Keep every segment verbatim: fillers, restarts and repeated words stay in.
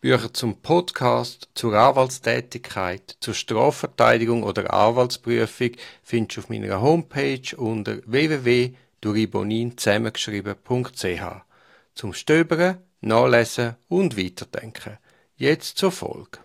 Bücher zum Podcast, zur Anwaltstätigkeit, zur Strafverteidigung oder Anwaltsprüfung findest du auf meiner Homepage unter w w w punkt duribonin zusammengeschrieben punkt c h. Zum Stöbern, Nachlesen und Weiterdenken. Jetzt zur Folge.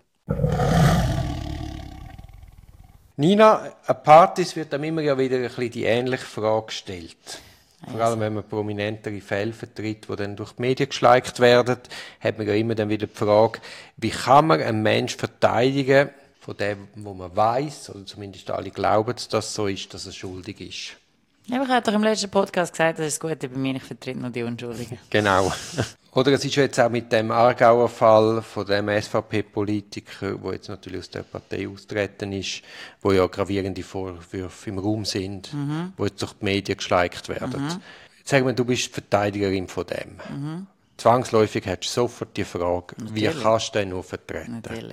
Nina, an Partys wird einem immer ja wieder ein bisschen die ähnliche Frage gestellt. Vor allem, wenn man prominentere Fälle vertritt, die dann durch die Medien geschleikt werden, hat man ja immer dann wieder die Frage, wie kann man einen Menschen verteidigen, von dem, wo man weiss, oder zumindest alle glauben, dass das so ist, dass er schuldig ist. Ja, ich habe doch im letzten Podcast gesagt, das ist das Gute bei mir, ich vertrete nur die Unschuldigen. Genau. Oder es ist jetzt auch mit dem Aargauer Fall von dem S V P-Politiker, der jetzt natürlich aus der Partei austreten ist, wo ja gravierende Vorwürfe im Raum sind, mhm. wo jetzt durch die Medien geschleikt werden. Mhm. Jetzt sagen wir, du bist Verteidigerin von dem. Mhm. Zwangsläufig hättest du sofort die Frage, natürlich. Wie kannst du den noch vertreten? Natürlich.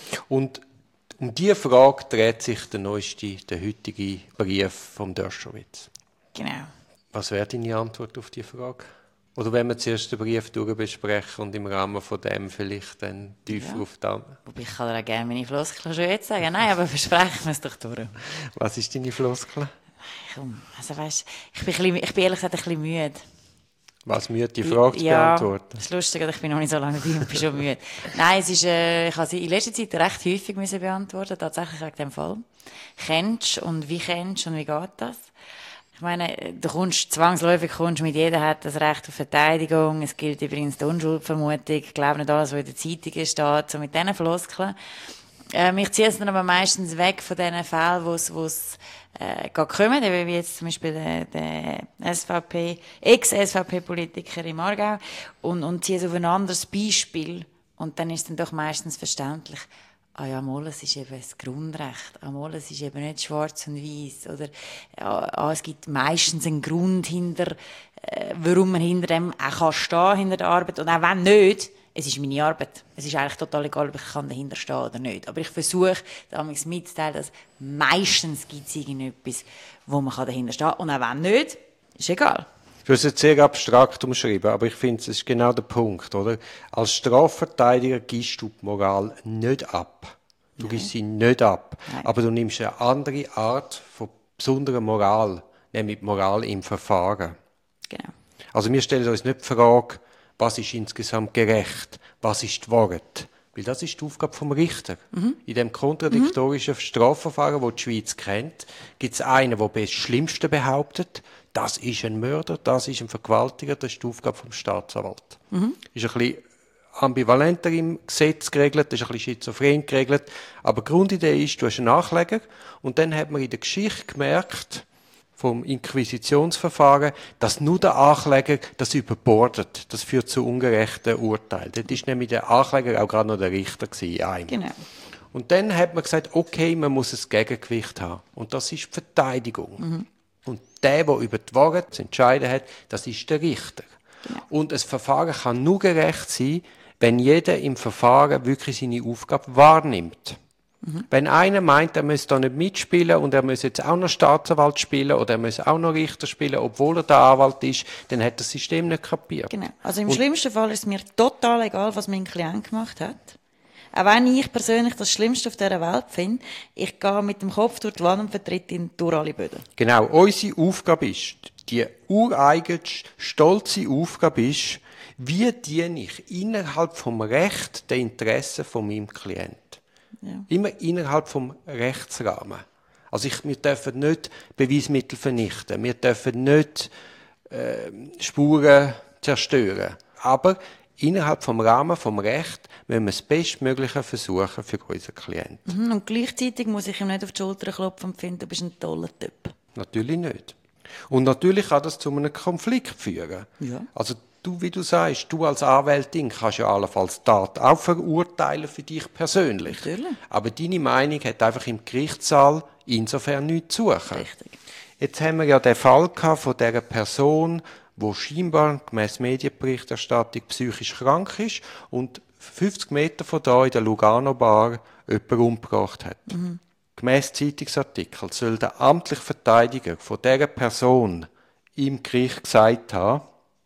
Und um diese Frage dreht sich der neueste, der heutige Brief vom Dershowitz. Genau. Was wäre deine Antwort auf diese Frage? Oder wenn wir zuerst den Brief durchbesprechen und im Rahmen von dem vielleicht dann tiefer ja. auf den... Wobei ich kann dir auch gerne meine Floskel schon jetzt sagen. Nein, aber besprechen wir es doch durch. Was ist deine Floskel? Komm, also weißt, ich, bin ein bisschen, ich bin ehrlich gesagt ein bisschen müde. Was müde, die Frage zu ja, beantworten? Das ist lustig, ich bin noch nicht so lange dabei und bin schon müde. Nein, es ist, äh, ich habe sie in letzter Zeit recht häufig müssen beantworten, tatsächlich wegen dem Fall. Kennst und wie kennst und wie geht das? Ich meine, du kommst zwangsläufig kommst mit jedem hat das Recht auf Verteidigung. Es gilt übrigens die Unschuldsvermutung. Ich glaube nicht alles, was in der Zeitung steht, so mit diesen Floskeln. Ähm, ich ziehe es dann aber meistens weg von diesen Fällen, wo es, wo es äh, kommen, wie jetzt zum Beispiel der, der S V P, Ex-S V P-Politiker im Aargau, und, und ziehe es auf ein anderes Beispiel. Und dann ist es dann doch meistens verständlich. Ah ja, mal, es ist eben das Grundrecht. Ah, mal, es ist eben nicht schwarz und weiß. Oder ah, es gibt meistens einen Grund hinter, äh, warum man hinter dem auch kann stehen, hinter der Arbeit. Und auch wenn nicht, es ist meine Arbeit. Es ist eigentlich total egal, ob ich dahinter stehen kann oder nicht. Aber ich versuche, damals mitzuteilen, dass meistens gibt es irgendetwas, wo man dahinter stehen kann. Und auch wenn nicht, ist egal. Du hast es sehr abstrakt umschrieben, aber ich finde, es ist genau der Punkt, oder? Als Strafverteidiger gibst du die Moral nicht ab. Du Nein. gibst sie nicht ab. Nein. Aber du nimmst eine andere Art von besonderer Moral, nämlich Moral im Verfahren. Genau. Also wir stellen uns nicht die Frage, was ist insgesamt gerecht, was ist die Wahrheit. Weil das ist die Aufgabe vom Richter. Mhm. In dem kontradiktorischen mhm. Strafverfahren, das die Schweiz kennt, gibt es einen, der das Schlimmste behauptet, das ist ein Mörder, das ist ein Vergewaltiger, das ist die Aufgabe vom Staatsanwalt. Mhm. Ist ein bisschen ambivalenter im Gesetz geregelt, ist ein bisschen schizophren geregelt, aber die Grundidee ist, du hast einen Nachleger und dann hat man in der Geschichte gemerkt, vom Inquisitionsverfahren, dass nur der Ankläger das überbordet. Das führt zu ungerechten Urteilen. Dort war nämlich der Ankläger auch gerade noch der Richter gewesen. Genau. Und dann hat man gesagt, okay, man muss ein Gegengewicht haben. Und das ist die Verteidigung. Mhm. Und der, der über die Wahrheit zu entscheiden hat, das ist der Richter. Genau. Und ein Verfahren kann nur gerecht sein, wenn jeder im Verfahren wirklich seine Aufgabe wahrnimmt. Mhm. Wenn einer meint, er müsse da nicht mitspielen und er muss jetzt auch noch Staatsanwalt spielen oder er muss auch noch Richter spielen, obwohl er der Anwalt ist, dann hat das System nicht kapiert. Genau. Also im und schlimmsten Fall ist es mir total egal, was mein Klient gemacht hat. Auch wenn ich persönlich das Schlimmste auf dieser Welt finde, ich gehe mit dem Kopf durch die Wand und vertrete ihn durch alle Böden. Genau. Unsere Aufgabe ist, die ureigenste, stolze Aufgabe ist, wie diene ich innerhalb vom Recht den Interessen von meinem Klienten. Ja. Immer innerhalb vom Rechtsrahmen. Also ich, wir dürfen nicht Beweismittel vernichten, wir dürfen nicht äh, Spuren zerstören. Aber innerhalb vom Rahmen vom Recht müssen wir das Bestmögliche versuchen für unseren Klienten. Mhm, und gleichzeitig muss ich ihm nicht auf die Schulter klopfen und finden, du bist ein toller Typ. Natürlich nicht. Und natürlich kann das zu einem Konflikt führen. Ja. Also du, wie du sagst, du als Anwältin kannst ja allenfalls Tat auch verurteilen für dich persönlich. Natürlich. Aber deine Meinung hat einfach im Gerichtssaal insofern nichts zu suchen. Richtig. Jetzt haben wir ja den Fall gehabt von dieser Person, die scheinbar gemäss Medienberichterstattung psychisch krank ist und fünfzig Meter von da in der Lugano Bar jemanden umgebracht hat. Mhm. Gemäss Zeitungsartikel soll der amtliche Verteidiger von dieser Person im Gericht gesagt haben,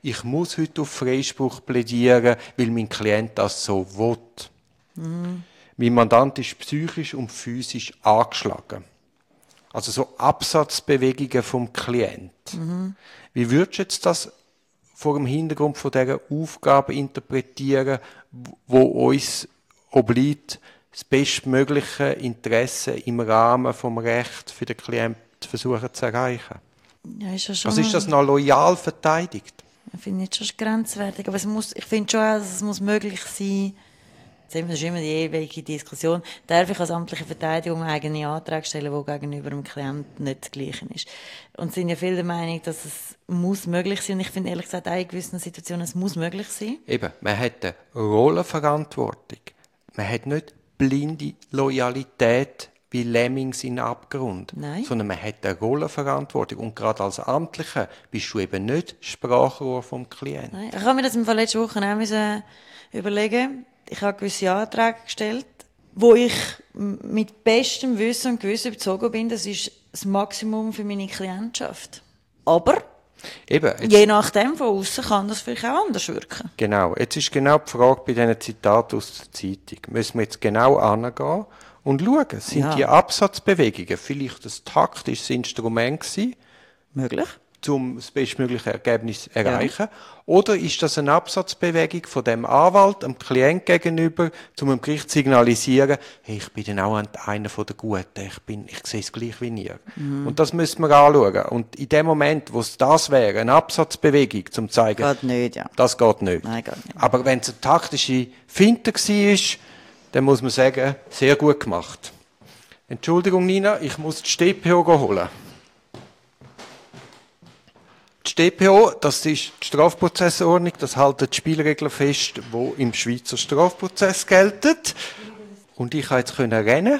ich muss heute auf Freispruch plädieren, weil mein Klient das so will. Mhm. Mein Mandant ist psychisch und physisch angeschlagen. Also so Absatzbewegungen vom Klient. Mhm. Wie würdest du jetzt das vor dem Hintergrund von dieser Aufgabe interpretieren, wo uns obliegt, das bestmögliche Interesse im Rahmen vom Recht für den Klienten versuchen zu erreichen? Ja, ist ja schon also ist das noch loyal verteidigt? Ich finde nicht schon grenzwertig, aber es muss, ich finde schon, dass es muss möglich sein. Das ist immer die ewige Diskussion. Darf ich als amtliche Verteidigung eigene Anträge stellen, die gegenüber dem Klienten nicht das Gleiche ist? Und es sind ja viele der Meinung, dass es muss möglich sein. Und ich finde ehrlich gesagt, auch in gewissen Situationen, es muss möglich sein. Eben, man hat eine Rollenverantwortung. Man hat nicht blinde Loyalität wie Lemmings in den Abgrund. Nein. Sondern man hat eine Rollenverantwortung. Und gerade als Amtlicher bist du eben nicht Sprachrohr vom Klienten. Nein. Ich habe mir das im Fall letzte Woche auch müssen überlegen. Ich habe gewisse Anträge gestellt, wo ich mit bestem Wissen und Gewissen überzeugt bin, das ist das Maximum für meine Klientschaft. Aber Eben, je nachdem, von außen kann das vielleicht auch anders wirken. Genau, jetzt ist genau die Frage bei diesen Zitaten aus der Zeitung. Müssen wir jetzt genau angehen und schauen, sind ja. die Absatzbewegungen vielleicht ein taktisches Instrument gewesen? Möglich. Um das bestmögliche Ergebnis zu erreichen? Ja. Oder ist das eine Absatzbewegung von dem Anwalt, dem Klient gegenüber, um dem Gericht zu signalisieren, hey, ich bin dann auch einer von den Guten, ich, bin, ich sehe es gleich wie ihr. Mhm. Und das müssen wir anschauen. Und in dem Moment, wo es das wäre, eine Absatzbewegung, um zu zeigen, geht nicht, ja. das geht nicht. Nein, geht nicht. Aber wenn es eine taktische Finte war, dann muss man sagen, sehr gut gemacht. Entschuldigung, Nina, ich muss die S T P O holen. Die S T P O, das ist die Strafprozessordnung, das halten die Spielregeln fest, die im Schweizer Strafprozess gelten. Und ich konnte jetzt rennen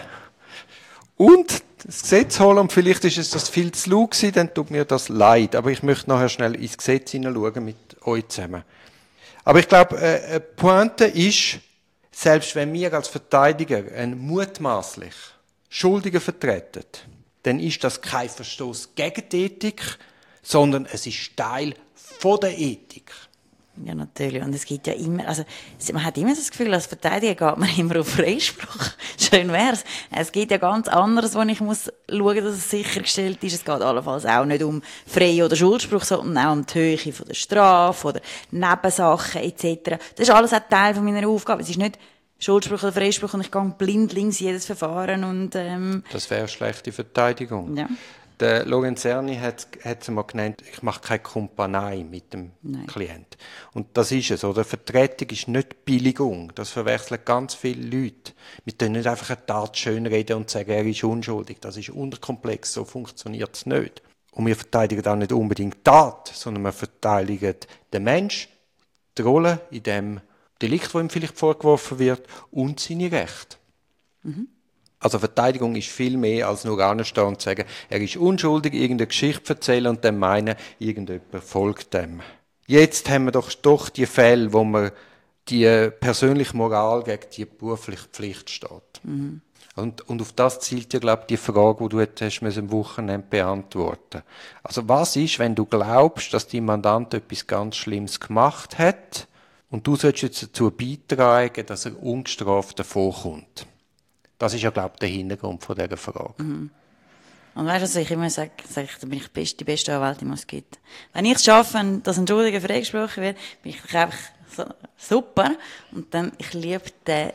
und das Gesetz holen, und vielleicht ist es das viel zu laut gewesen, dann tut mir das leid. Aber ich möchte nachher schnell ins Gesetz hineinschauen mit euch zusammen. Aber ich glaube, eine Pointe ist, selbst wenn wir als Verteidiger einen mutmaßlich Schuldigen vertreten, dann ist das kein Verstoß gegen die Ethik, sondern es ist Teil von der Ethik. Ja, natürlich. Und es gibt ja immer, also, man hat immer das Gefühl, als Verteidiger geht man immer auf Freispruch. Schön wär's. Es gibt ja ganz anderes, wo ich muss schauen, dass es sichergestellt ist. Es geht allenfalls auch nicht um Frei- oder Schuldspruch, sondern auch um die Höhe von der Strafe oder Nebensachen et cetera. Das ist alles auch Teil von meiner Aufgabe. Es ist nicht Schuldspruch oder Freispruch und ich gehe blindlings jedes Verfahren und, ähm, das wäre schlechte Verteidigung. Ja. Der Lorenzerni hat es mal genannt, ich mache keine Kumpanei mit dem Nein. Klient. Und das ist es, oder? Vertretung ist nicht Billigung. Das verwechseln ganz viele Leute. Wir können nicht einfach eine Tat schönreden und sagen, er ist unschuldig. Das ist unterkomplex, so funktioniert es nicht. Und wir verteidigen auch nicht unbedingt die Tat, sondern wir verteidigen den Mensch, die Rolle in dem Delikt, das ihm vielleicht vorgeworfen wird, und seine Rechte. Mhm. Also Verteidigung ist viel mehr als nur anstehen und sagen, er ist unschuldig, irgendeine Geschichte erzählen und dann meinen, irgendjemand folgt dem. Jetzt haben wir doch, doch die Fälle, wo man die persönliche Moral gegen die berufliche Pflicht steht. Mhm. Und, und auf das zielt ja, glaube ich, die Frage, die du jetzt hast, am Wochenende beantworten. Also was ist, wenn du glaubst, dass dein Mandant etwas ganz Schlimmes gemacht hat und du sollst jetzt dazu beitragen, dass er ungestraft davonkommt? Das ist ja, glaube ich, der Hintergrund von dieser Frage. Mhm. Und weißt du, was ich immer sage? Sag ich, da bin ich best, die beste Anwältin, die es gibt. Wenn ich es schaffe, dass ein Schuldiger freigesprochen wird, bin ich einfach so, super. Und dann, ich liebe den,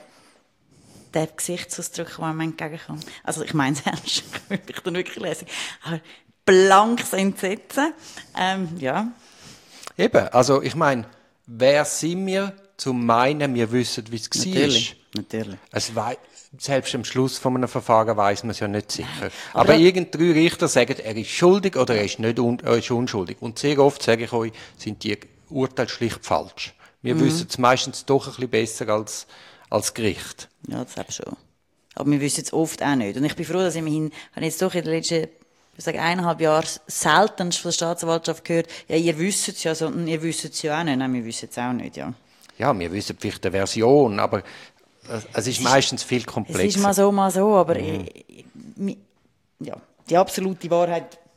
den Gesichtsausdruck, der mir entgegenkommt. Also, ich meine es ernst. Ich bin dann wirklich lässig. Aber blankes Entsetzen. Ähm, ja. Eben, also, ich meine, wer sind wir, zu meinen, wir wissen, wie es war? Natürlich, natürlich. Es wei- Selbst am Schluss von einem Verfahren weiss man es ja nicht sicher. Aber, Aber irgend drei Richter sagen, er ist schuldig oder er ist, nicht un- er ist unschuldig. Und sehr oft, sage ich euch, sind die Urteile schlicht falsch. Wir mhm. wissen es meistens doch ein bisschen besser als, als Gericht. Ja, das habe ich schon. Aber wir wissen es oft auch nicht. Und ich bin froh, dass ich immerhin, habe jetzt doch in den letzten, ich sage, eineinhalb Jahren seltenst von der Staatsanwaltschaft gehört, ja, ihr wisst es ja, sondern ihr wisst es ja auch nicht. Nein, wir wissen es auch nicht, ja. Ja, wir wissen vielleicht eine Version, aber es ist meistens viel komplexer. Es ist mal so, mal so, aber mhm. ich, ich, ja, die absolute Wahrheit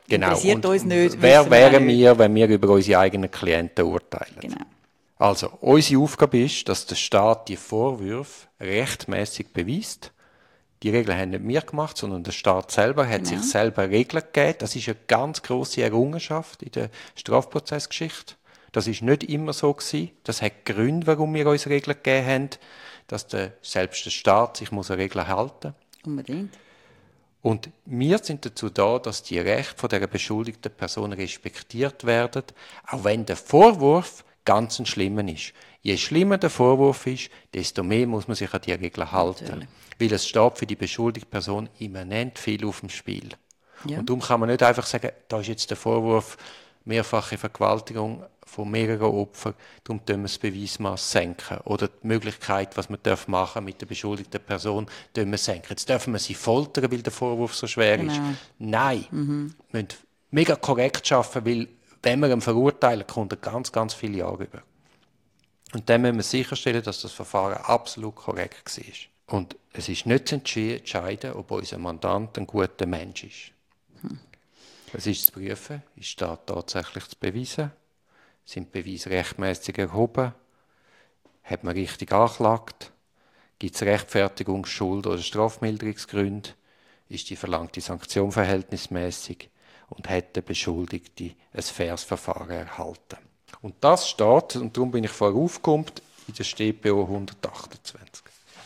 Genau. Interessiert Und uns nicht. Wer wären wir, wenn wir über unsere eigenen Klienten urteilen? Genau. Also, unsere Aufgabe ist, dass der Staat die Vorwürfe rechtmäßig beweist. Die Regeln haben nicht wir gemacht, sondern der Staat selber hat Genau. sich selber Regeln gegeben. Das ist eine ganz grosse Errungenschaft in der Strafprozessgeschichte. Das ist nicht immer so gewesen. Das hat Gründe, warum wir uns Regeln gegeben haben, dass der, selbst der Staat sich muss an Regeln halten muss. Unbedingt. Und wir sind dazu da, dass die Rechte von der beschuldigten Person respektiert werden, auch wenn der Vorwurf ganz ein schlimmer ist. Je schlimmer der Vorwurf ist, desto mehr muss man sich an die Regeln halten. Natürlich. Weil es steht für die beschuldigte Person immanent viel auf dem Spiel. Ja. Und darum kann man nicht einfach sagen, da ist jetzt der Vorwurf mehrfache Vergewaltigung von mehreren Opfern, darum müssen wir das Beweismaß senken. Oder die Möglichkeit, was man machen darf mit der beschuldigten Person, wir senken. Jetzt dürfen wir sie foltern, weil der Vorwurf so schwer Genau. ist. Nein, mhm. wir müssen mega korrekt arbeiten, weil wenn wir ihn verurteilen, kommt er ganz, ganz viele Jahre über. Und dann müssen wir sicherstellen, dass das Verfahren absolut korrekt war. Und es ist nicht zu entscheiden, ob unser Mandant ein guter Mensch ist. Hm. Es ist zu prüfen, ist das tatsächlich zu beweisen? Sind die Beweise rechtmäßig erhoben? Hat man richtig angeklagt? Gibt es Rechtfertigung, Schuld- oder Strafmilderungsgründe? Ist die verlangte Sanktion verhältnismäßig? Und hat der Beschuldigte ein faires Verfahren erhalten? Und das steht, und darum bin ich vorher aufgekommen, in der S t p O hundertachtundzwanzig.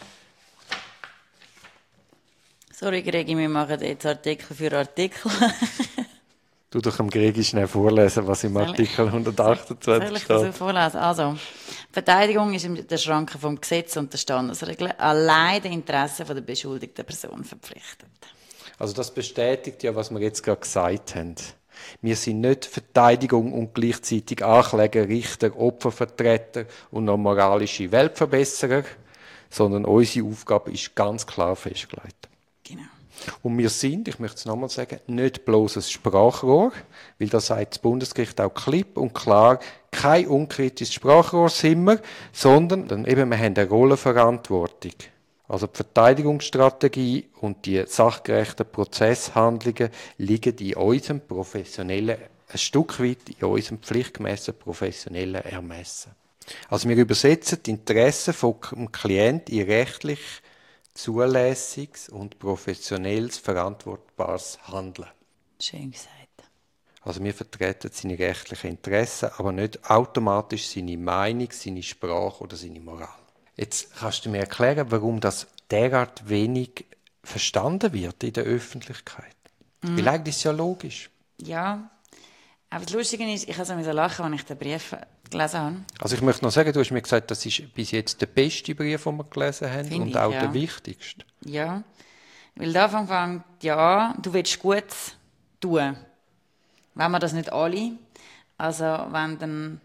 Sorry, Gregi, wir machen jetzt Artikel für Artikel. Du doch am Gregi schnell vorlesen, was im Artikel hundertachtundzwanzig Soll ich steht. das so vorlesen? Also, die Verteidigung ist in der Schranke vom Gesetz und der Standesregeln allein den Interessen der beschuldigten Person verpflichtet. Also das bestätigt ja, was wir jetzt gerade gesagt haben. Wir sind nicht Verteidigung und gleichzeitig Ankläger, Richter, Opfervertreter und noch moralische Weltverbesserer, sondern unsere Aufgabe ist ganz klar festgelegt. Genau. Und wir sind, ich möchte es nochmal sagen, nicht bloß ein Sprachrohr, weil das sagt das Bundesgericht auch klipp und klar, kein unkritisches Sprachrohr sind wir, sondern dann eben, wir haben eine Rollenverantwortung. Also die Verteidigungsstrategie und die sachgerechten Prozesshandlungen liegen in unserem professionellen, ein Stück weit in unserem pflichtgemäßen professionellen Ermessen. Also wir übersetzen die Interessen vom Klienten in rechtlich zulässiges und professionelles, verantwortbares Handeln. Schön gesagt. Also wir vertreten seine rechtlichen Interessen, aber nicht automatisch seine Meinung, seine Sprache oder seine Moral. Jetzt kannst du mir erklären, warum das derart wenig verstanden wird in der Öffentlichkeit. Mhm. Weil eigentlich ist es ja logisch. Ja, aber das Lustige ist, ich habe so lachen, als ich den Brief gelesen habe. Also ich möchte noch sagen, du hast mir gesagt, das ist bis jetzt der beste Brief, den wir gelesen haben. Find und ich, auch ja. der wichtigste. Ja, weil da fängt ja, du willst Gutes tun. Wenn wir das nicht alle, also wenn dann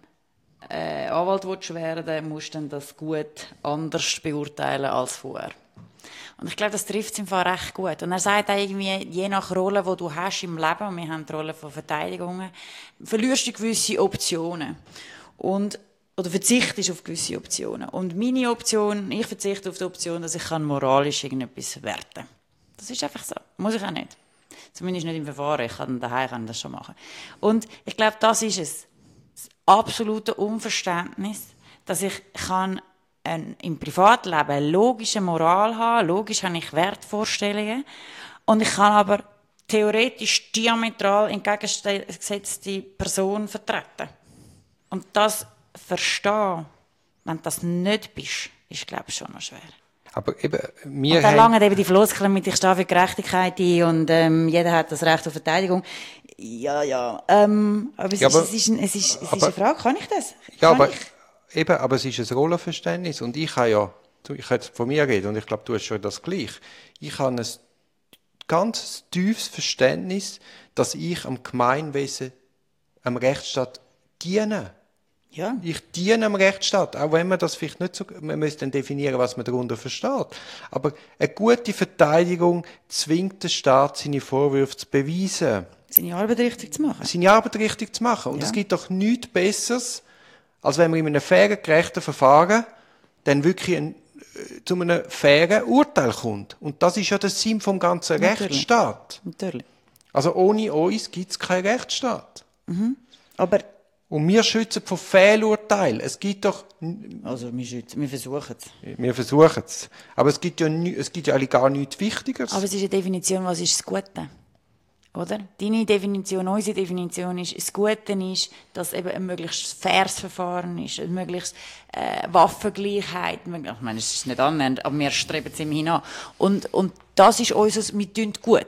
äh, Anwalt willst werden, musst du dann das gut anders beurteilen als vorher. Und ich glaube, das trifft es im Fall recht gut. Und er sagt auch irgendwie, je nach Rolle, die du hast im Leben, und wir haben die Rolle von Verteidigungen, verlierst du gewisse Optionen. Und, oder verzichtest auf gewisse Optionen. Und meine Option, ich verzichte auf die Option, dass ich moralisch irgendetwas werten kann. Das ist einfach so. Muss ich auch nicht. Zumindest nicht im Verfahren. Ich kann daheim kann das schon machen. Und ich glaube, das ist es. Das absolute Unverständnis, dass ich kann ein, im Privatleben eine logische Moral haben. Logisch habe ich Wertvorstellungen. Und ich kann aber theoretisch diametral entgegengesetzte Person vertreten. Und das verstehen, wenn du das nicht bist, ist, glaube ich, schon noch schwer. Aber eben, wir und dann langen eben die Floskeln mit «Ich stehe für Gerechtigkeit ein» und ähm, jeder hat das Recht auf Verteidigung. Ja, ja. Ähm, aber es, ja, ist, aber, es, ist, ein, es, ist, es aber, ist eine Frage, kann ich das? Kann ja, aber, ich? Eben, aber es ist ein Rollenverständnis und ich habe ja, ich kann von mir reden und ich glaube, du hast schon das gleich. Ich habe ein ganz tiefes Verständnis, dass ich am Gemeinwesen, am Rechtsstaat diene. Ja. Ich diene am Rechtsstaat, auch wenn man das vielleicht nicht so, man müsste dann definieren, was man darunter versteht. Aber eine gute Verteidigung zwingt den Staat, seine Vorwürfe zu beweisen. Seine Arbeit richtig zu machen. Seine Arbeit richtig zu machen. Und ja. Es gibt doch nichts Besseres, als wenn man in einem fairen, gerechten Verfahren dann wirklich ein, zu einem fairen Urteil kommt. Und das ist ja der Sinn vom ganzen Natürlich. Rechtsstaat. Natürlich. Also ohne uns gibt es keinen Rechtsstaat. Mhm. Aber und wir schützen vor Fehlurteilen. Es gibt doch... Also wir schützen, wir versuchen es. Wir versuchen es. Aber es gibt ja, nie, es gibt ja eigentlich gar nichts Wichtigeres. Aber es ist eine Definition, was ist das Gute? Oder? Deine Definition, unsere Definition ist, das Gute ist, dass eben ein möglichst faires Verfahren ist, ein möglichst äh, Waffengleichheit. Ich meine, es ist nicht annähernd, aber wir streben es immerhin an. Und, und das ist uns, wir tun gut.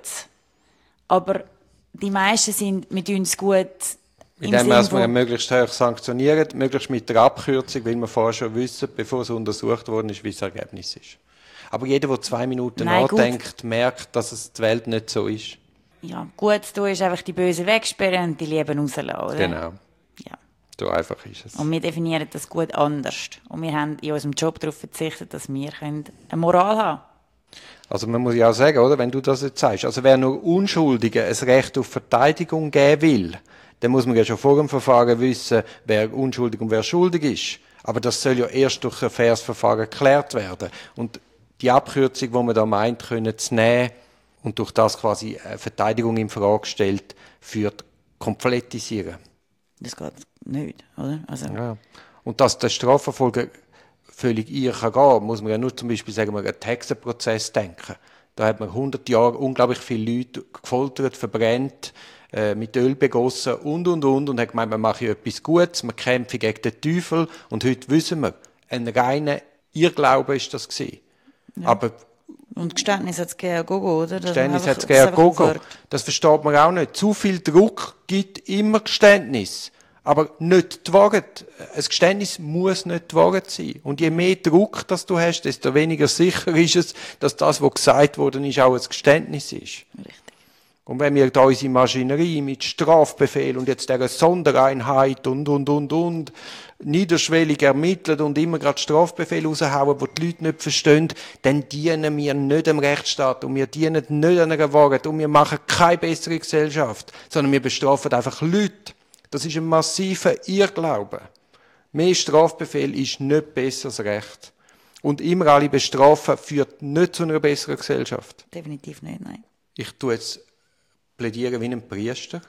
Aber die meisten sind, wir tun es gut... Indem wir es möglichst hoch sanktionieren, möglichst mit der Abkürzung, weil wir vorher schon wissen, bevor es untersucht worden ist, wie das Ergebnis ist. Aber jeder, der zwei Minuten Nein, nachdenkt, gut. merkt, dass es die Welt nicht so ist. Ja, gut zu tun ist einfach die Bösen wegsperren und die Lieben rauslassen, oder? Genau. Ja. So einfach ist es. Und wir definieren das gut anders. Und wir haben in unserem Job darauf verzichtet, dass wir eine Moral haben können. Also man muss ja auch sagen, oder, wenn du das jetzt sagst, also wer nur Unschuldigen ein Recht auf Verteidigung geben will, dann muss man ja schon vor dem Verfahren wissen, wer unschuldig und wer schuldig ist. Aber das soll ja erst durch ein faires Verfahren geklärt werden. Und die Abkürzung, die man da meint, können zu nehmen und durch das quasi eine Verteidigung in Frage stellt, führt komplettisieren. Das geht nicht, oder? Also ja. Und dass der Strafverfolger völlig ihr kann gehen, muss man ja nur zum Beispiel sagen, wir an den Hexenprozess denken. Da hat man hundert Jahre unglaublich viele Leute gefoltert, verbrennt, äh, mit Öl begossen und, und, und, und hat gemeint, man mache etwas Gutes, man kämpfe gegen den Teufel. Und heute wissen wir, ein reiner Irrglaube ist das gewesen. Ja. Aber und Geständnis hat es gegeben, Gogo, oder? Das Geständnis hat es gegeben, Gogo. Das versteht man auch nicht. Zu viel Druck gibt immer Geständnis. Aber nicht die Wahrheit. Ein Geständnis muss nicht die Wahrheit sein. Und je mehr Druck das du hast, desto weniger sicher ist es, dass das, was gesagt worden ist, auch ein Geständnis ist. Richtig. Und wenn wir da unsere Maschinerie mit Strafbefehl und jetzt dieser Sondereinheit und, und, und, und, niederschwellig ermitteln und immer gerade Strafbefehle raushauen, die die Leute nicht verstehen, dann dienen wir nicht dem Rechtsstaat und wir dienen nicht einer Wahrheit und wir machen keine bessere Gesellschaft, sondern wir bestrafen einfach Leute. Das ist ein massiver Irrglaube. Mehr Strafbefehl ist nicht besseres Recht. Und immer alle bestrafen führt nicht zu einer besseren Gesellschaft. Definitiv nicht, nein. Ich tue jetzt plädieren wie ein Priester.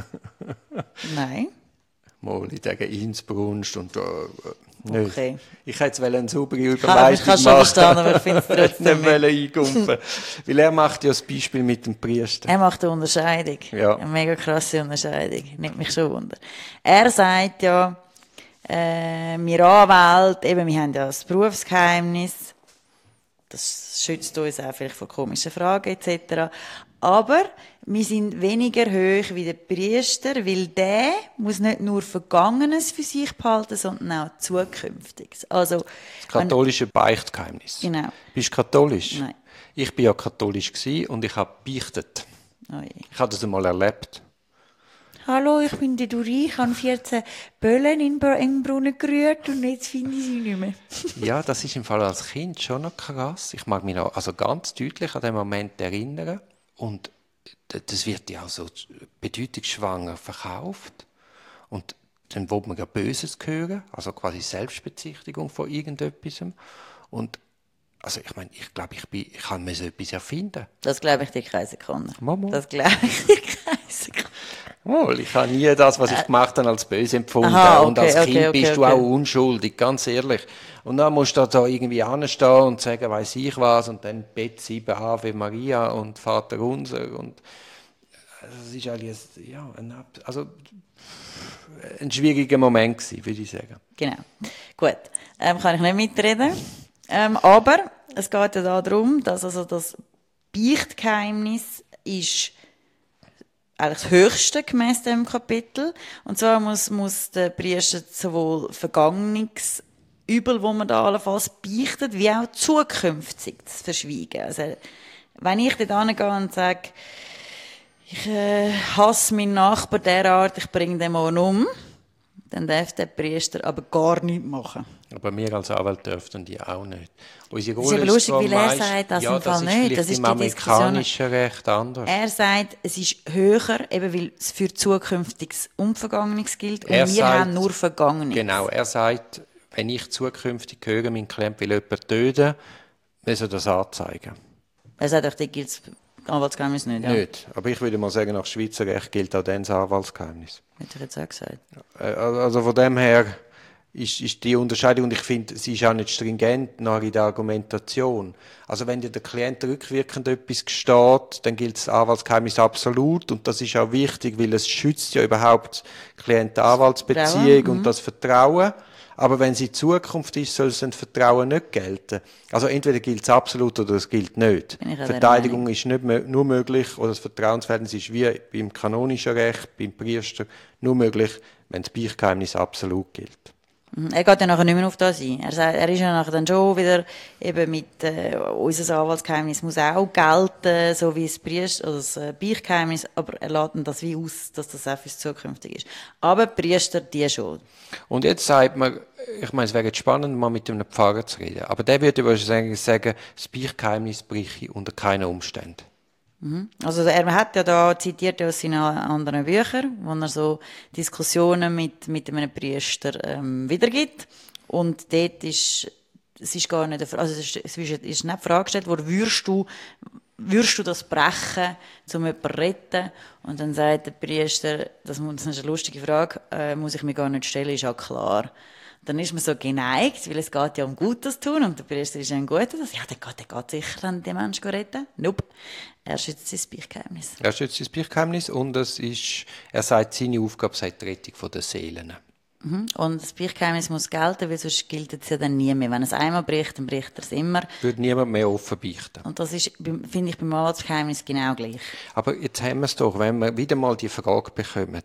Nein. Mal in dieser Innsbrunst und äh, nicht. Okay. Ich hätte jetzt eine saubere Überleitung machen. Ich kann schon verstehen, aber ich finde es trotzdem nicht eingumpen. Weil er macht ja das Beispiel mit dem Priester. Er macht eine Unterscheidung. Ja. Eine mega krasse Unterscheidung. Nimmt mich schon wunder. Er sagt ja, äh, wir Anwälte, eben, wir haben ja das Berufsgeheimnis. Das schützt uns auch vielleicht vor komischen Fragen et cetera. Aber wir sind weniger hoch wie der Priester, weil der muss nicht nur Vergangenes für sich behalten, sondern auch Zukünftiges. Also, das katholische Beichtgeheimnis. Genau. Bist du katholisch? Nein. Ich bin ja katholisch gewesen und ich habe beichtet. Oh je. Ich habe das einmal erlebt. Hallo, ich bin die Duri, ich habe vierzehn Böllen in den Brunnen gerührt und jetzt finde ich sie nicht mehr. Ja, das ist im Fall als Kind schon noch krass. Ich mag mich noch also ganz deutlich an den Moment erinnern. Und das wird ja auch so bedeutungsschwanger verkauft. Und dann will man ja Böses hören, also quasi Selbstbezichtigung von irgendetwas. Und also ich meine, ich glaube, ich, bin, ich kann mir so etwas erfinden. Das glaube ich dir keine Sekunde. Mama. Das glaube ich dir keine Sekunde. Oh, ich habe nie das, was ich gemacht habe, als böse empfunden. Aha, okay, und als Kind okay, okay, bist du okay. auch unschuldig, ganz ehrlich. Und dann musst du da irgendwie anstehen und sagen, weiss ich was, und dann Bett sieben Ave Maria und Vater unser. Und das ist alles, ja, ein, also, ein schwieriger Moment gewesen, würde ich sagen. Genau. Gut. Ähm, kann ich nicht mitreden. Ähm, aber es geht ja darum, dass also das Beichtgeheimnis ist eigentlich das Höchste gemäss dem Kapitel. Und zwar muss, muss der Priester sowohl vergangenes Übel, wo man da allenfalls beichtet, wie auch zukünftiges verschweigen. Also, wenn ich dort hingehe und sage, ich äh, hasse meinen Nachbar derart, ich bringe den morgen um, dann darf der Priester aber gar nichts machen. Aber wir als Anwälte dürften die auch nicht. Unsere das ist aber lustig, weil er meist, sagt das ja, im Fall das nicht. Ist das ist im die amerikanischen Recht anders. Er sagt, es ist höher, eben weil es für zukünftiges und Vergangenes gilt und er wir sagt, haben nur Vergangenes. Genau, er sagt, wenn ich zukünftig höre, mein Klient will jemanden töten, muss er das anzeigen. Er sagt auch, da gilt das Anwaltsgeheimnis nicht, ja. Nicht. Aber ich würde mal sagen, nach Schweizer Recht gilt auch dann das Anwaltsgeheimnis. Hätte ich jetzt auch gesagt. Also von dem her ist, ist die Unterscheidung, und ich finde, sie ist auch nicht stringent nach in der Argumentation. Also wenn dir der Klient rückwirkend etwas gesteht, dann gilt das Anwaltsgeheimnis absolut, und das ist auch wichtig, weil es schützt ja überhaupt Klient-Anwaltsbeziehung und mhm. das Vertrauen. Aber wenn es in Zukunft ist, soll es ein Vertrauen nicht gelten. Also entweder gilt es absolut oder es gilt nicht. Verteidigung ist nicht nur möglich, oder das Vertrauensverhältnis ist wie beim kanonischen Recht, beim Priester, nur möglich, wenn das Beichtgeheimnis absolut gilt. Er geht ja nachher nicht mehr auf das ein. Er, sagt, er ist ja nachher dann schon wieder eben mit, äh, unser Anwaltsgeheimnis muss auch gelten, so wie das Priester, oder das äh, Beichtgeheimnis, aber er lässt das wie aus, dass das auch fürs Zukünftige ist. Aber die Priester, die schon. Und jetzt sagt man, ich meine, es wäre jetzt spannend, mal mit einem Pfarrer zu reden, aber der würde wahrscheinlich sagen, das Beichtgeheimnis breche unter keinen Umständen. Also er hat ja da zitiert aus seinen anderen Büchern, wo er so Diskussionen mit, mit einem Priester ähm, wiedergibt. Und dort ist, es ist gar nicht, also es ist, es ist nicht die Frage gestellt worden, würdest du, würdest du das brechen, um jemanden zu retten? Und dann sagt der Priester, das, das ist eine lustige Frage, äh, muss ich mir gar nicht stellen, ist ja klar. Dann ist man so geneigt, weil es geht ja um Gutes tun und der Priester ist ja ein Guter. Ja, der geht, der geht sicher dann den Menschen retten. Nope. Er schützt sein Beichtgeheimnis. Er schützt sein Beichtgeheimnis und es ist, er sagt, seine Aufgabe sei die Rettung der Seelen. Mhm. Und das Beichtgeheimnis muss gelten, weil sonst gilt es ja dann nie mehr. Wenn es einmal bricht, dann bricht er es immer. Würde niemand mehr offen beichten. Und das ist, finde ich, beim Anwaltsgeheimnis genau gleich. Aber jetzt haben wir es doch, wenn wir wieder mal die Frage bekommen,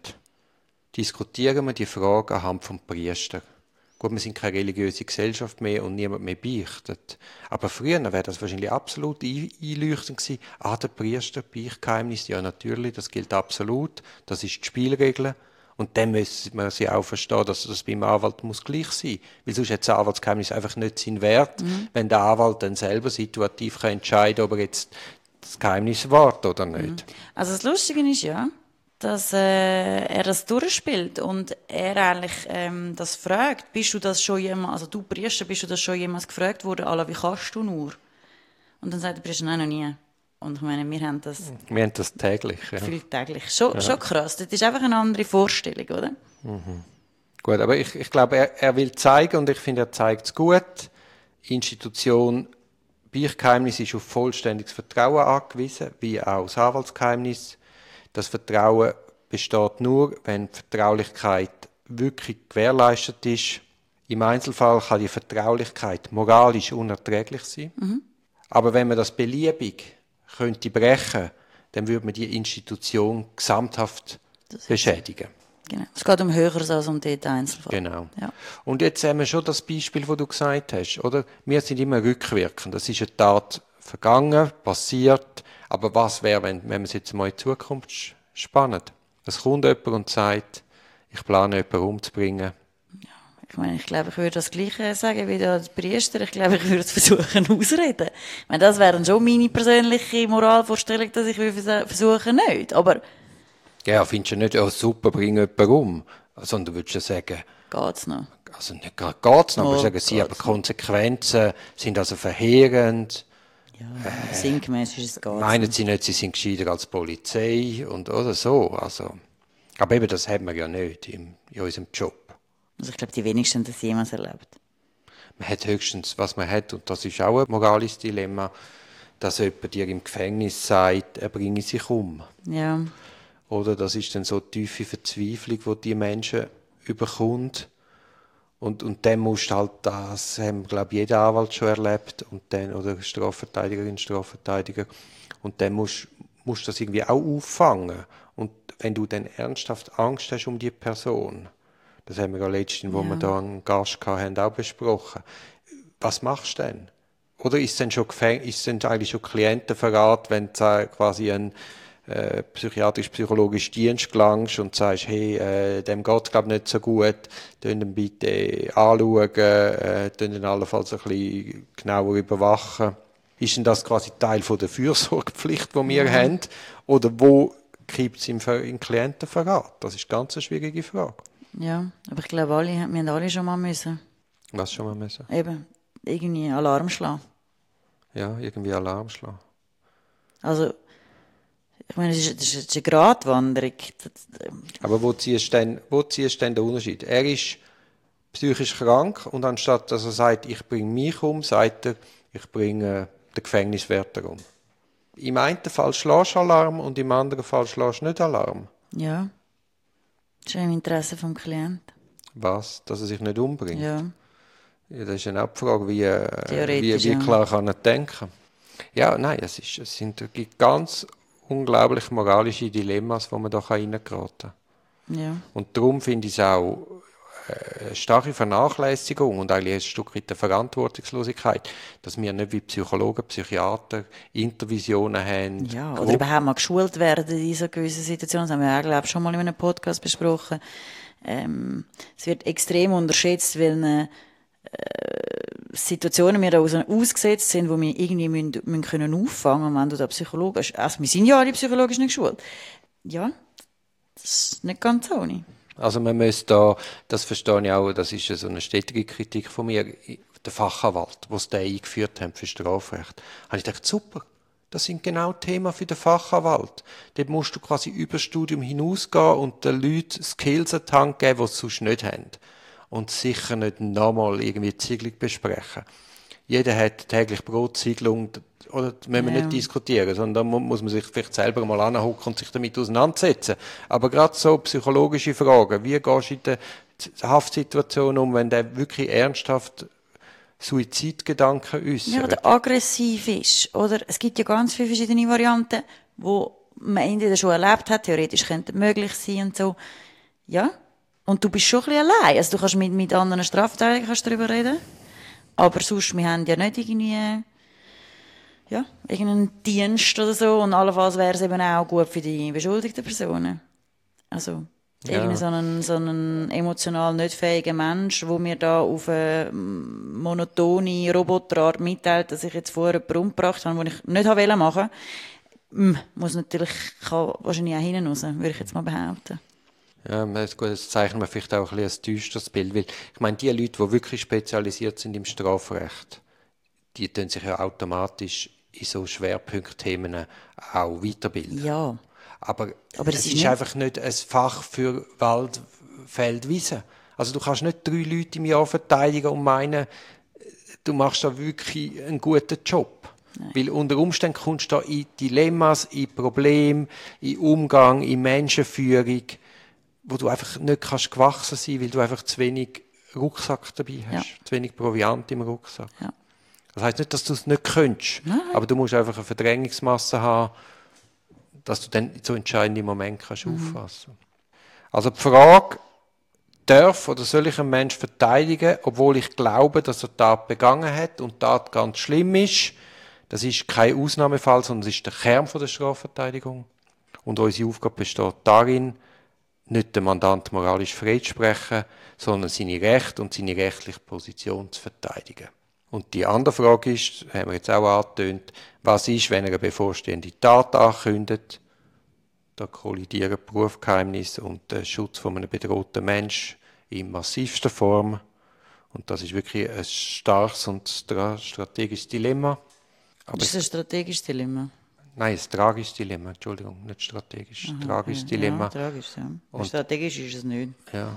diskutieren wir die Frage anhand vom Priester. Gut, wir sind keine religiöse Gesellschaft mehr und niemand mehr beichtet. Aber früher wäre das wahrscheinlich absolut einleuchtend gewesen. Ah, der Priester, Beichtgeheimnis, ja natürlich, das gilt absolut. Das ist die Spielregel. Und dann müssen wir sie auch verstehen, dass das beim Anwalt muss gleich sein. Weil sonst hat das Anwaltsgeheimnis einfach nicht seinen Wert, mhm. wenn der Anwalt dann selber situativ kann entscheiden kann, ob er jetzt das Geheimnis wahrt oder nicht. Mhm. Also das Lustige ist ja, dass äh, er das durchspielt und er eigentlich ähm, das fragt. Bist du das schon jemals, also du Priester, bist du das schon jemals gefragt worden, Alla, wie kannst du nur? Und dann sagt der Priester, nein, noch nie. Und ich meine, wir haben das... Wir haben das täglich, ja. Gefühlt täglich. Schon, ja. schon krass. Das ist einfach eine andere Vorstellung, oder? Mhm. Gut, aber ich, ich glaube, er, er will zeigen, und ich finde, er zeigt es gut, Institution Beichtgeheimnis ist auf vollständiges Vertrauen angewiesen, wie auch das Anwaltsgeheimnis. Das Vertrauen besteht nur, wenn die Vertraulichkeit wirklich gewährleistet ist. Im Einzelfall kann die Vertraulichkeit moralisch unerträglich sein. Mhm. Aber wenn man das beliebig könnte brechen, dann würde man die Institution gesamthaft beschädigen. Genau. Es geht um Höheres als um den Einzelfall. Genau. Ja. Und jetzt haben wir schon das Beispiel, das du gesagt hast, oder? Wir sind immer rückwirkend. Das ist eine Tat vergangen, passiert. Aber was wäre, wenn, wenn wir es jetzt mal in die Zukunft spannen? Es kommt jemand und sagt, ich plane jemanden umzubringen. Ja, ich meine, ich glaube, ich würde das Gleiche sagen wie der Priester. Ich glaube, ich würde es versuchen ausreden. Ich meine, das wäre dann schon meine persönliche Moralvorstellung, dass ich versuchen nicht. Aber ja, findest du nicht, oh, super, bring jemanden um? Sondern würdest du sagen, geht's noch? Also nicht gerade geht's noch, Oh, aber sagen sie, aber Konsequenzen sind also verheerend. Ja, äh, sinngemäß ist es gar nicht. Meinen Sie nicht, Sie sind gescheiter als Polizei und oder so. Also, aber eben, das haben wir ja nicht in, in unserem Job. Also ich glaube, die wenigsten haben das jemals erlebt. Man hat höchstens, was man hat, und das ist auch ein moralisches Dilemma, dass jemand dir im Gefängnis sagt, er bringe sich um. Ja. Oder das ist dann so eine tiefe Verzweiflung, die die Menschen überkommt. Und, und dann musst du halt, das haben, glaube ich, jeder Anwalt schon erlebt, und dann, oder Strafverteidigerin, Strafverteidiger, und dann musst du das irgendwie auch auffangen. Und wenn du dann ernsthaft Angst hast um die Person, das haben wir ja letztens, wo ja. wir da einen Gast hatten, auch besprochen, was machst du denn? Oder ist es denn schon Gefäng- ist es denn eigentlich schon Klientenverrat, wenn du quasi ein Äh, psychiatrisch-psychologisch Dienst gelangst und sagst, hey, äh, dem geht es glaube nicht so gut, dann ihn bitte anschauen, äh, dann ihn allenfalls ein bisschen genauer überwachen. Ist denn das quasi Teil von der Fürsorgepflicht, die wir mhm. haben? Oder wo kippt es im, im Klientenverrat? Das ist eine ganz schwierige Frage. Ja, aber ich glaube, alle, wir haben alle schon mal müssen. Was schon mal müssen? Eben, irgendwie Alarm schlagen. Ja, irgendwie Alarm schlagen. Also, Ich meine, das ist, das ist eine Gratwanderung. Aber wo ziehst du denn, wo ziehst du denn den Unterschied? Er ist psychisch krank und anstatt dass er sagt, ich bringe mich um, sagt er, ich bringe den Gefängniswärter um. Im einen Fall schlägst du Alarm und im anderen Fall schlägst du nicht Alarm. Ja. Das ist im Interesse des Klienten. Was? Dass er sich nicht umbringt? Ja. Ja, das ist eine Abfrage, wie, wie, wie klar kann er denken. Ja, nein, es, ist, es sind, es gibt ganz unglaublich moralische Dilemmas, wo man da reingeraten kann. Ja. Und darum finde ich es auch eine starke Vernachlässigung und eigentlich ein Stück weit der Verantwortungslosigkeit, dass wir nicht wie Psychologen, Psychiater Intervisionen haben. Ja, oder überhaupt mal geschult werden in dieser gewissen Situation. Das haben wir ja, glaube ich, schon mal in einem Podcast besprochen. Ähm, es wird extrem unterschätzt, weil eine Situationen wir da ausgesetzt sind, wo wir irgendwie müssen, müssen können auffangen, wenn du da psychologisch, also wir sind ja alle psychologisch nicht geschult. Ja, das ist nicht ganz ohne. Also man müsste da, das verstehe ich auch, das ist so eine stetige Kritik von mir, der Fachanwalt, der es da eingeführt haben für Strafrecht, habe ich gedacht, super, das sind genau Themen für den Fachanwalt. Dort musst du quasi über das Studium hinausgehen und den Leuten Skills an die Hand geben, die sie sonst nicht haben. Und sicher nicht nochmal irgendwie Ziegelung besprechen. Jeder hat täglich Brot, Ziegelung, oder das müssen wir ja nicht diskutieren, sondern da muss man sich vielleicht selber mal anhocken und sich damit auseinandersetzen. Aber gerade so psychologische Fragen, wie gehst du in der Haftsituation um, wenn der wirklich ernsthaft Suizidgedanken äußert? Ja, oder aggressiv ist, oder? Es gibt ja ganz viele verschiedene Varianten, wo man entweder schon erlebt hat, theoretisch könnte möglich sein und so. Ja. Und du bist schon ein bisschen allein. Also du kannst mit, mit anderen Strafverteidigern kannst darüber reden. Aber sonst, wir haben ja nicht irgendwie, ja, irgendeinen Dienst oder so. Und allenfalls wäre es eben auch gut für die beschuldigten Personen. Also, ja. Irgendwie so einen, so einen emotional nicht fähigen Mensch, der mir da auf eine monotone Roboterart mitteilt, dass ich jetzt vorher jemanden umgebracht habe, den ich nicht machen wollte, muss natürlich, kann wahrscheinlich auch hinten raus, würde ich jetzt mal behaupten. Ja, das zeichnet mir vielleicht auch ein, ein düsteres Bild, weil ich meine, die Leute, die wirklich spezialisiert sind im Strafrecht, die tun sich ja automatisch in so Schwerpunktthemen auch weiterbilden. Ja. Aber, Aber es ist, ist nicht einfach nicht ein Fach für Wald, Feld, Wiese. Also du kannst nicht drei Leute im Jahr verteidigen und meinen, du machst da wirklich einen guten Job. Nein. Weil unter Umständen kommst du da in Dilemmas, in Probleme, in Umgang, in Menschenführung, wo du einfach nicht kannst gewachsen sein, weil du einfach zu wenig Rucksack dabei hast, ja. zu wenig Proviant im Rucksack. Ja. Das heisst nicht, dass du es nicht könntest, Nein. aber du musst einfach eine Verdrängungsmasse haben, dass du dann so entscheidende Momente kannst mhm. auffassen. Also die Frage, darf oder soll ich einen Menschen verteidigen, obwohl ich glaube, dass er die Tat begangen hat und die Tat ganz schlimm ist, das ist kein Ausnahmefall, sondern es ist der Kern der Strafverteidigung. Und unsere Aufgabe besteht darin, nicht den Mandant moralisch freizusprechen, sondern seine Rechte und seine rechtliche Position zu verteidigen. Und die andere Frage ist, haben wir jetzt auch angetönt, was ist, wenn er eine bevorstehende Tat ankündigt? Da kollidieren Berufsgeheimnis und der Schutz von einem bedrohten Menschen in massivster Form. Und das ist wirklich ein starkes und strategisches Dilemma. Aber ist das ein strategisches Dilemma? Nein, ein tragisches Dilemma, Entschuldigung, nicht strategisch, ein tragisches ja, Dilemma. Ja, tragisch, ja. Und strategisch ist es nicht. Ja.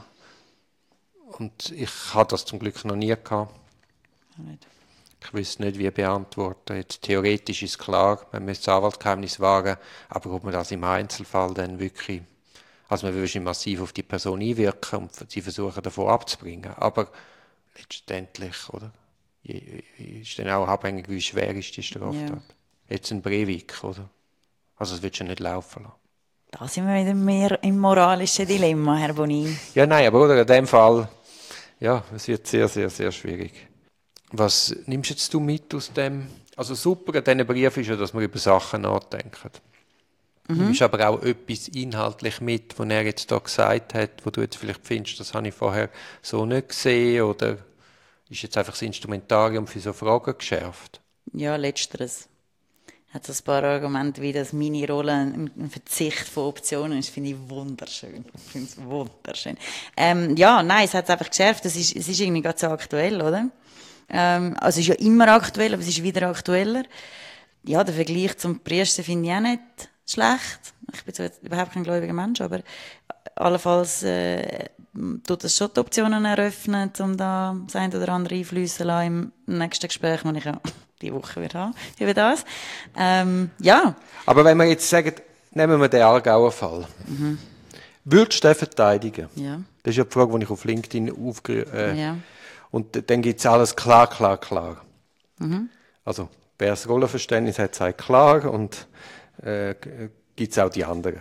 Und ich hatte das zum Glück noch nie gehabt. Nicht. Ich wüsste nicht, wie beantworten. Jetzt, theoretisch ist klar, man müsste das Anwaltsgeheimnis wahren, aber ob man das im Einzelfall dann wirklich, also man würde massiv auf die Person einwirken und sie versuchen davon abzubringen. Aber letztendlich, oder, ist dann auch abhängig, wie schwer ist die Straftat. Ja. Jetzt ein Breivik, oder? Also das willst du nicht laufen lassen. Da sind wir wieder mehr im moralischen Dilemma, Herr Bonin. Ja, nein, aber oder, in dem Fall, ja, es wird sehr, sehr, sehr schwierig. Was nimmst jetzt du mit aus dem? Also super an diesen Brief ist ja, dass wir über Sachen nachdenken. Mhm. Du nimmst aber auch etwas inhaltlich mit, was er jetzt da gesagt hat, wo du jetzt vielleicht findest, das habe ich vorher so nicht gesehen, oder ist jetzt einfach das Instrumentarium für so Fragen geschärft? Ja, letzteres. Hat so ein paar Argumente, wie das meine Rolle ein, ein Verzicht von Optionen ist, finde ich wunderschön. Ich finde es wunderschön. Ähm, ja, nein, es hat es einfach geschärft. Es ist, es ist irgendwie gerade so aktuell, oder? Ähm, also es ist ja immer aktuell, aber es ist wieder aktueller. Ja, der Vergleich zum Priester finde ich auch nicht schlecht. Ich bin zwar überhaupt kein gläubiger Mensch, aber allenfalls äh, tut es schon die Optionen eröffnen, um da das eine oder andere einfließen zu lassen im nächsten Gespräch, das ich ja diese Woche wieder habe, über das. Ähm, ja. Aber wenn wir jetzt sagen, nehmen wir den Aargauer Fall. Mhm. Würdest du den verteidigen? Ja. Das ist ja die Frage, die ich auf LinkedIn aufgerührt habe. Äh, ja. Und dann gibt es alles klar, klar, klar. Mhm. Also, wer das Rollenverständnis hat, sagt klar und äh, gibt es auch die anderen.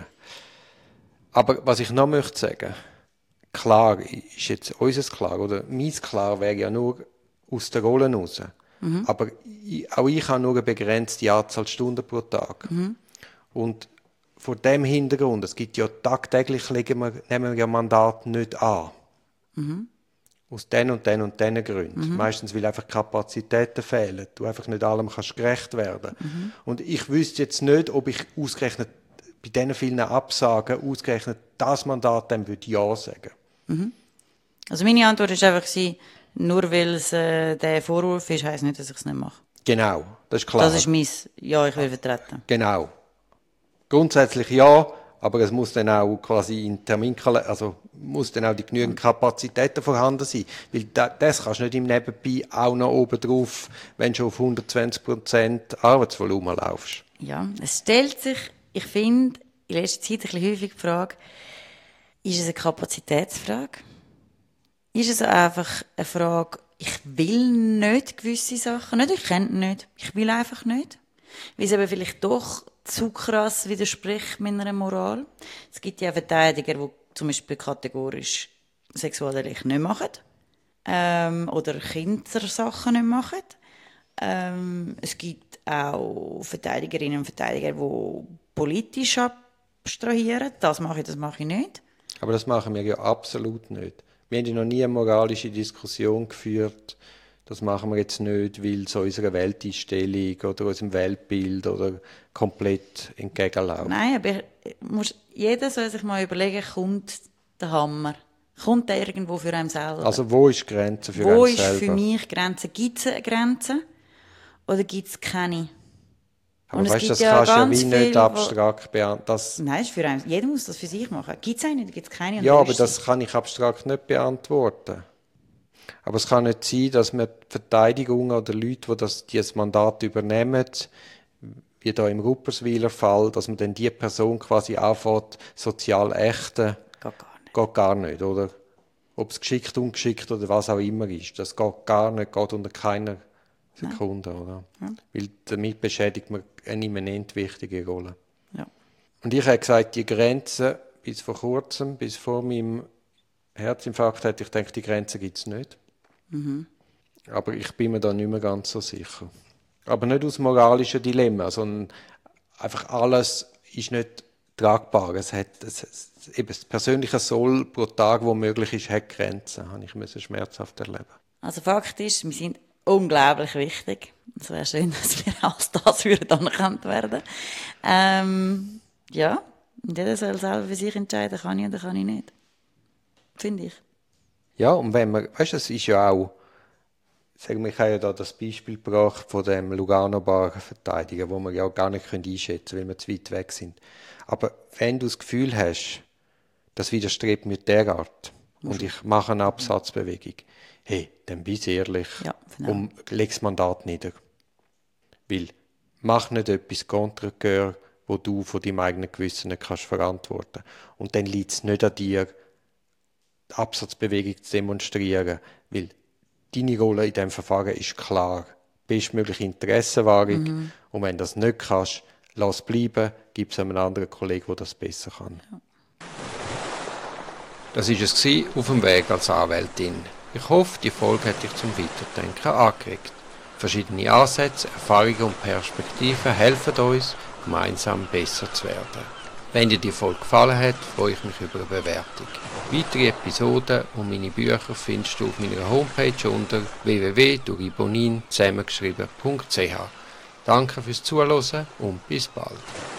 Aber was ich noch möchte sagen, klar ist jetzt unser klar, oder mein klar wäre ja nur aus der Rolle raus. Mhm. Aber ich, auch ich habe nur eine begrenzte Anzahl Stunden pro Tag. Mhm. Und vor dem Hintergrund, es gibt ja tagtäglich, legen wir, nehmen wir ja Mandat nicht an. Mhm. Aus den und den und den Gründen. Mhm. Meistens, weil einfach Kapazitäten fehlen. Du einfach nicht allem kannst gerecht werden. Mhm. Und ich wüsste jetzt nicht, ob ich ausgerechnet bei diesen vielen Absagen ausgerechnet das Mandat dann würde ja sagen. Mhm. Also meine Antwort war einfach, nur weil es äh, der Vorwurf ist, heisst nicht, dass ich es nicht mache. Genau, das ist klar. Das ist mein Ja, ich will vertreten. Genau. Grundsätzlich ja, aber es muss dann auch quasi in Terminkalender, also muss dann auch die genügend Kapazitäten vorhanden sein. Weil das kannst du nicht im Nebenbei auch noch oben drauf, wenn du schon auf hundertzwanzig Prozent Arbeitsvolumen laufst. Ja, es stellt sich, ich finde, in letzter Zeit ein bisschen häufig die Frage, ist es eine Kapazitätsfrage? Ist es einfach eine Frage, ich will nicht gewisse Sachen, nicht, ich kenne nicht, ich will einfach nicht. Weil es eben vielleicht doch zu krass widerspricht meiner Moral. Es gibt ja Verteidiger, die zum Beispiel kategorisch Sexualdelikte nicht machen. Ähm, oder Kindersachen nicht machen. Ähm, es gibt auch Verteidigerinnen und Verteidiger, die politisch abstrahieren. Das mache ich, das mache ich nicht. Aber das machen wir ja absolut nicht. Wir haben ja noch nie eine moralische Diskussion geführt. Das machen wir jetzt nicht, weil es unserer Welteinstellung oder unserem Weltbild oder komplett entgegenläuft. Nein, aber muss, jeder soll sich mal überlegen, kommt der Hammer? Kommt der irgendwo für einen selber? Also wo ist die Grenze für wo einen selber? Wo ist für mich die Grenze? Gibt es eine Grenze oder gibt es keine? Aber und weißt, das ja kannst du ja wie nicht abstrakt beantworten. Nein, ist für einen, jeder muss das für sich machen. Gibt es eine oder gibt es keine? Ja, aber das kann ich abstrakt nicht beantworten. Aber es kann nicht sein, dass wir die Verteidigung oder Leute, die das, dieses Mandat übernehmen, wie da im Rupperswiler Fall, dass man dann die Person quasi anfängt, sozial ächten. Geht gar nicht. Geht gar nicht, oder? Ob es geschickt, ungeschickt oder was auch immer ist. Das geht gar nicht, geht unter keiner Sekunde, Nein. oder? Ja. Weil damit beschädigt man eine immanent wichtige Rolle. Ja. Und ich habe gesagt, die Grenze bis vor kurzem, bis vor meinem Herzinfarkt, hätte ich gedacht, die Grenze gibt es nicht. Mhm. Aber ich bin mir da nicht mehr ganz so sicher. Aber nicht aus moralischen Dilemma, sondern einfach alles ist nicht tragbar. Es hat es, es, eben das persönliche Soll pro Tag, wo möglich ist, hat Grenzen. Das habe ich schmerzhaft erleben. Also Fakt ist, wir sind unglaublich wichtig. Es wäre schön, dass wir als das würden anerkannt werden. Ähm, ja, und jeder soll selber für sich entscheiden, kann ich oder kann ich nicht. Finde ich. Ja, und wenn man, weißt du, es ist ja auch, sagen wir, ich habe ja da das Beispiel gebracht von dem Lugano-Bar Verteidiger, wo wir ja auch gar nicht einschätzen können, weil wir zu weit weg sind. Aber wenn du das Gefühl hast, das widerstrebt mir derart und ich mache eine Absatzbewegung, hey, dann bist du ehrlich ja, genau. und leg das Mandat nieder. Weil, mach nicht etwas contre cœur, wo du von deinem eigenen Gewissen nicht kannst verantworten. Und dann liegt es nicht an dir, die Absatzbewegung zu demonstrieren, weil deine Rolle in diesem Verfahren ist klar. Bestmögliche Interessenwahrung. Mhm. Und wenn du das nicht kannst, lass es bleiben, gib es einem anderen Kollegen, der das besser kann. Ja. Das war es auf dem Weg als Anwältin. Ich hoffe, die Folge hat dich zum Weiterdenken angeregt. Verschiedene Ansätze, Erfahrungen und Perspektiven helfen uns, gemeinsam besser zu werden. Wenn dir die Folge gefallen hat, freue ich mich über eine Bewertung. Weitere Episoden und meine Bücher findest du auf meiner Homepage unter w w w punkt duribonin zusammengeschrieben punkt c h. Danke fürs Zuhören und bis bald.